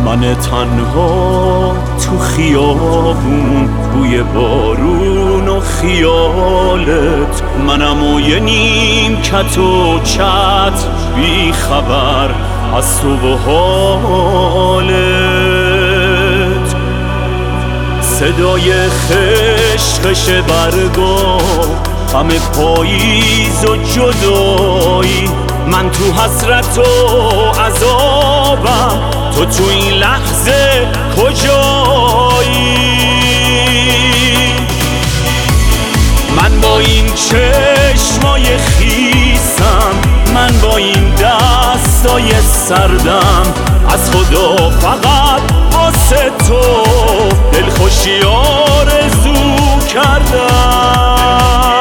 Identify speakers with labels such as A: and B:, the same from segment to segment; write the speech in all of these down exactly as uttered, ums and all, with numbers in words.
A: من تنها تو خیابون، بوی بارون و خیالت، منم و یه نیم کت و چت، بی خبر از تو و حالت. صدای خشخش برگا، غم پاییز و جدایی، من تو حسرت و عذابم، تو تو این لحظه کجایی؟ من با این چشمای خیسم، من با این دستای سردم، از خدا فقط واسه تو دلخوشی آرزو کردم.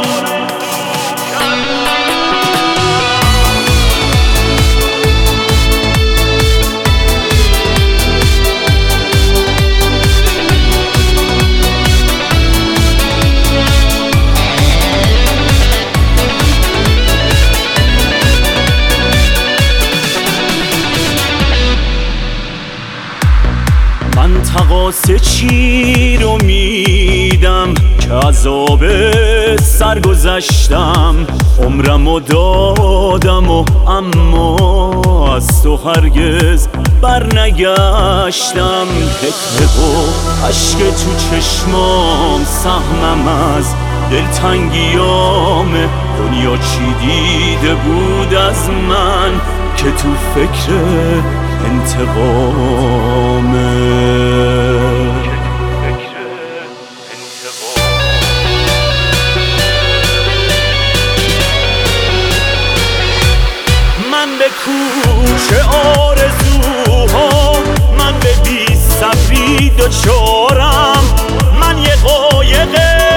A: من تقاص چی رو میدم که عذاب سرگذشتم، عمرمو دادم و اما از تو هرگز برنگشتم. حقه و عشق تو چشمام سهمم از دلتنگیام، دنیا چی دیده بود از من که تو فکر انتقامه. من به کوچه آرزوها، من به بی صبری دوچارم، من یه قایق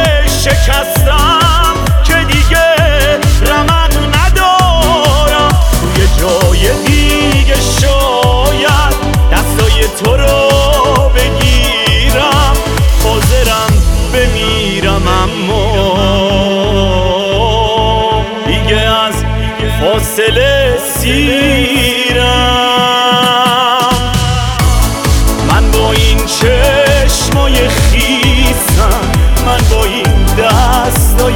A: شکستم که دیگه رمق ندارم. توی جای دیگه شاید دستای تو رو بگیرم، حاضرم بمیرم اما دیگه از فاصله سیرم. من با این چشمای خیسم، من با این دستای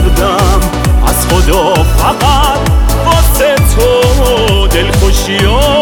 A: سردم، از خدا فقط واسه تو دلخوشی